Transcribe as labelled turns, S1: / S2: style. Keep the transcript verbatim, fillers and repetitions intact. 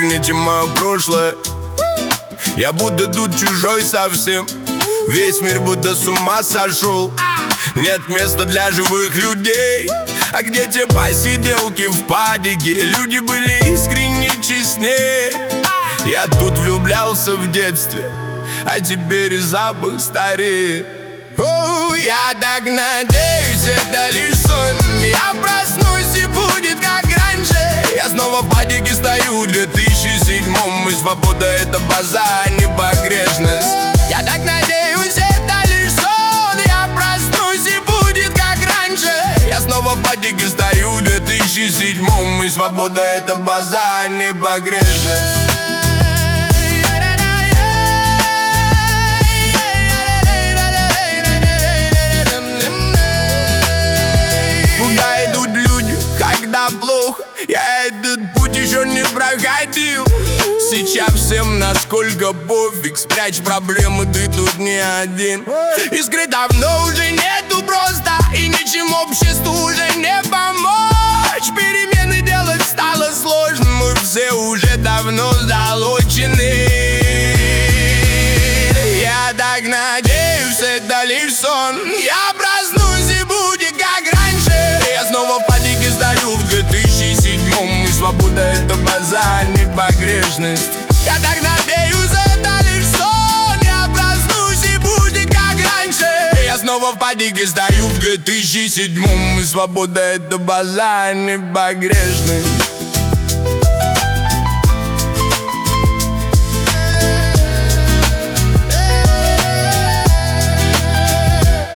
S1: верните мое прошлое. Я будто тут чужой совсем. Весь мир будто с ума сошел. Нет места для живых людей. А где те посиделки в падике? Люди были искренне честнее. Я тут влюблялся в детстве, а теперь и запах стареет. О, я так надеюсь, это лишь сон. Я проснусь и будет как раньше. Я снова в падике стою в две тысячи седьмом. И свобода — это база, а не погрешность. Я так надеюсь, это лишь сон. Я проснусь и будет как раньше. Я снова в падике стою в две тысячи седьмом. И свобода — это база, а не погрешность. Плохо, я этот путь еще не проходил. Сейчас всем насколько пофиг. Спрячь проблемы, ты тут не один. И скрыть давно уже нету просто. И ничем обществу уже не помочь. Перемены делать стало сложно. Мы все уже давно залочены. Я так надеюсь, это лишь сон. Я проснусь и будет как раньше. Я снова в падике стою в две тысячи седьмом. И свобода — это база, а не погрешность. Я так надеюсь, это лишь сон. Я проснусь и будет как раньше. Я снова в падике стою в две тысячи седьмом. И свобода — это база, а не погрешность.